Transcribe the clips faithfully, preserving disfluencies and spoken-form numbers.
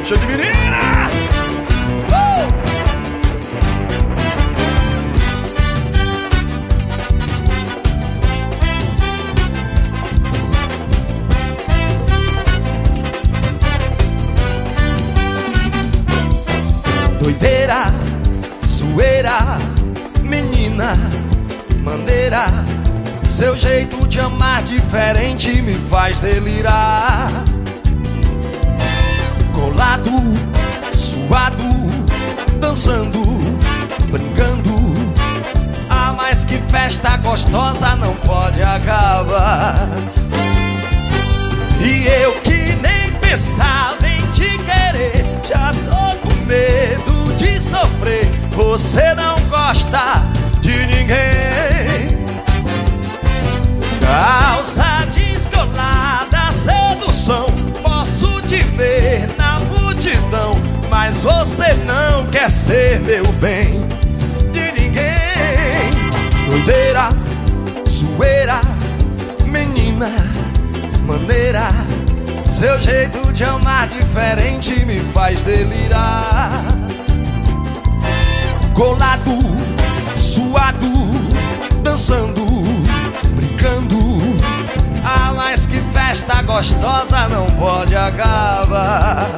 Cheio de menina! Uh! Doideira, zoeira, menina, maneira. Seu jeito de amar diferente me faz delirar. Colado, suado, dançando, brincando. Ah, mas que festa gostosa não pode acabar. E eu que nem pensava em te querer, já tô com medo de sofrer. Você não gosta de ninguém. Calça descolada, sedução. Posso te ver na multidão, mas você não quer ser meu bem de ninguém. Doideira, zoeira, menina, maneira. Seu jeito de amar diferente me faz delirar. Colado, suado, dançando, brincando. Ah, mas que festa gostosa não pode acabar.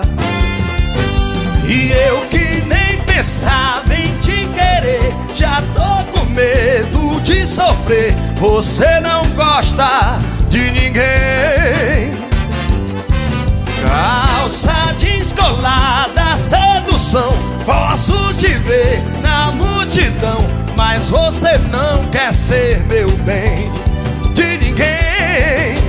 E eu que nem pensava em te querer, já tô com medo de sofrer. Você não gosta de ninguém. Calça descolada, sedução. Posso te ver na multidão, mas você não quer ser meu bem de ninguém.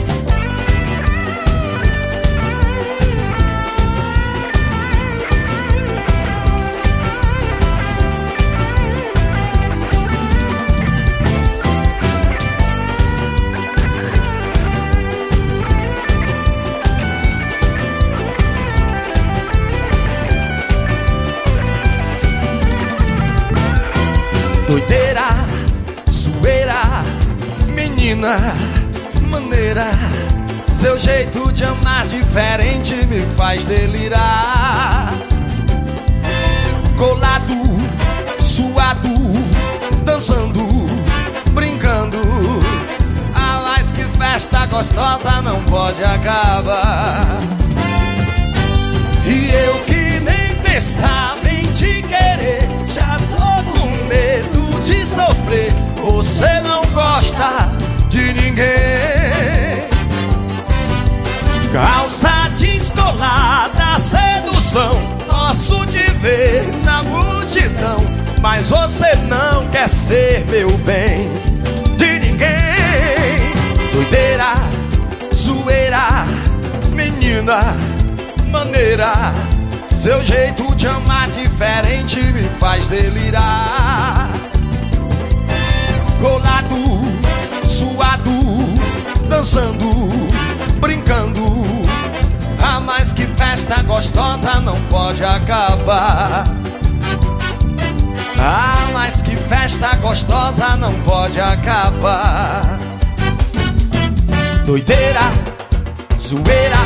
Doideira, zoeira, menina, maneira. Seu jeito de amar diferente me faz delirar. Colado, suado, dançando, brincando. Ah, mas que festa gostosa não pode acabar. E eu que nem pensava em te querer, já tô com medo de sofrer. Você não gosta de ninguém. Calça descolada, sedução. Posso te ver na multidão, mas você não quer ser meu bem de ninguém. Doideira, zoeira, menina, maneira. Seu jeito de amar diferente me faz delirar. Colado, suado, dançando, brincando. Ah, mas que festa gostosa não pode acabar. Ah, mas que festa gostosa não pode acabar. Doideira, zoeira,